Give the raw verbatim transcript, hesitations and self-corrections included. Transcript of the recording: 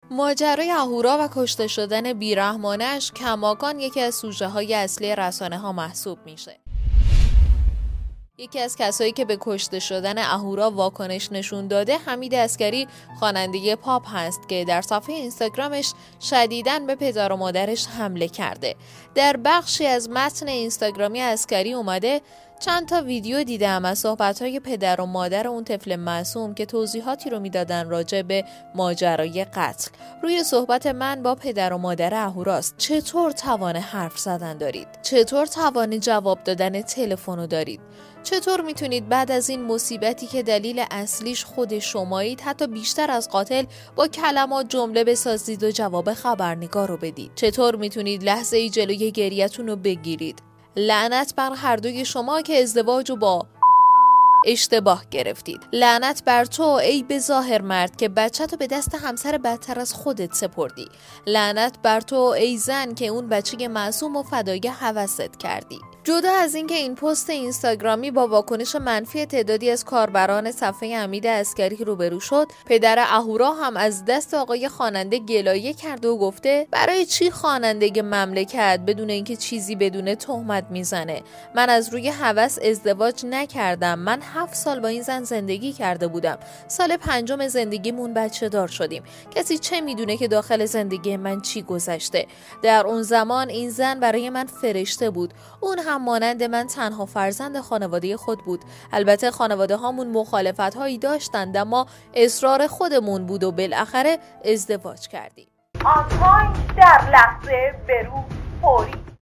ماجرای اهورا و کشته شدن بیرحمانش کماکان یکی از سوژه های اصلی رسانه ها محسوب میشه. یکی از کسایی که به کشته شدن اهورا واکنش نشون داده حمید عسگری، خواننده پاپ هست که در صفحه اینستاگرامش شدیداً به پدر و مادرش حمله کرده. در بخشی از متن اینستاگرامی عسگری اومده چند تا ویدیو دیدم از صحبت‌های پدر و مادر اون طفل معصوم که توضیحاتی رو میدادن راجع به ماجرای قتل. روی صحبت من با پدر و مادر اهوراست. چطور توان حرف زدن دارید؟ چطور توان جواب دادن تلفن دارید؟ چطور میتونید بعد از این مصیبتی که دلیل اصلیش خود شمایید حتی بیشتر از قاتل با کلمات جمله بسازید و جواب خبرنگار رو بدید؟ چطور میتونید لحظه ای جلوی گریه‌تون رو بگیرید؟ لعنت بر هر دوی شما که ازدواج رو با اشتباه گرفتید. لعنت بر تو ای به ظاهر مرد که بچه‌تو به دست همسر بدتر از خودت سپردی. لعنت بر تو ای زن که اون بچه معصوم و فدای هوست کردی. جدا از اینکه این پست اینستاگرامی با واکنش منفی تعدادی از کاربران صفحه حمید عسگری روبرو شد، پدر اهورا هم از دست آقای خواننده گلایه کرده و گفته برای چی خواننده مملکت بدون اینکه چیزی بدون تهمت میزنه؟ من از روی هوس ازدواج نکردم. من هفت سال با این زن زندگی کرده بودم. سال پنجم زندگیمون بچه دار شدیم. کسی چه میدونه که داخل زندگی من چی گذشته؟ در اون زمان این زن برای من فرشته بود. اون هم مانند من تنها فرزند خانواده خود بود. البته خانواده هامون مخالفت هایی داشتند اما اصرار خودمون بود و بالاخره ازدواج کردیم. آن پایین در لحظه برو فوری